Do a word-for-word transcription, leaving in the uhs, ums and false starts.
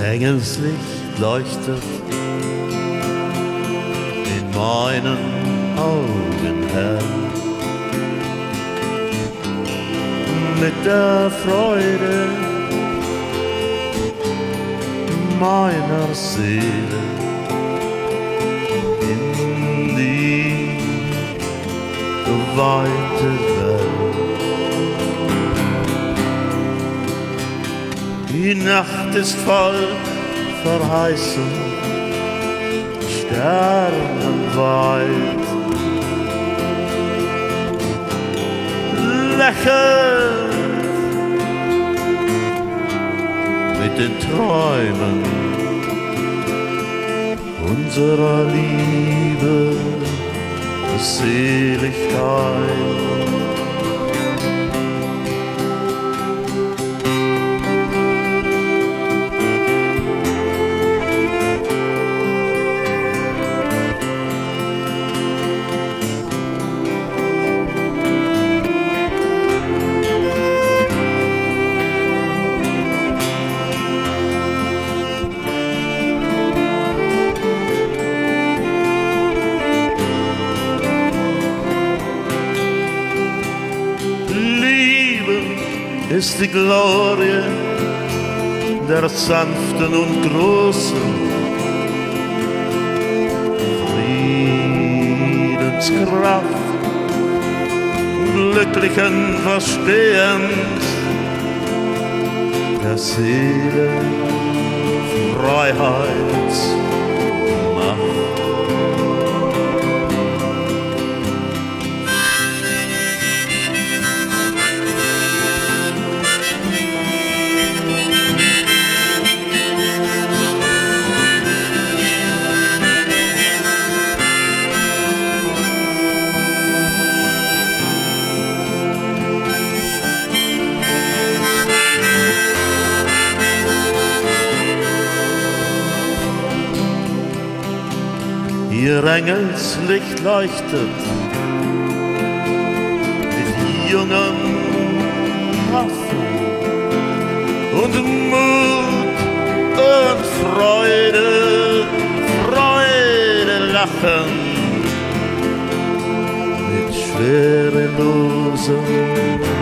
Engelslicht leuchtet in meinen Augen hell. Mit der Freude meiner Seele in die weite Welt. Die Nacht ist voll Verheißung, sternenweit. Lächelnd mit den Träumen unserer Liebe, Seligkeit. Ist die Glorie der sanften und großen Friedenskraft, glücklichen Verstehens der Seele, Freiheitsmacht. Ihr Engelslicht leuchtet mit jungen Waffen und Mut und Freude, Freude lachen mit schwerelosem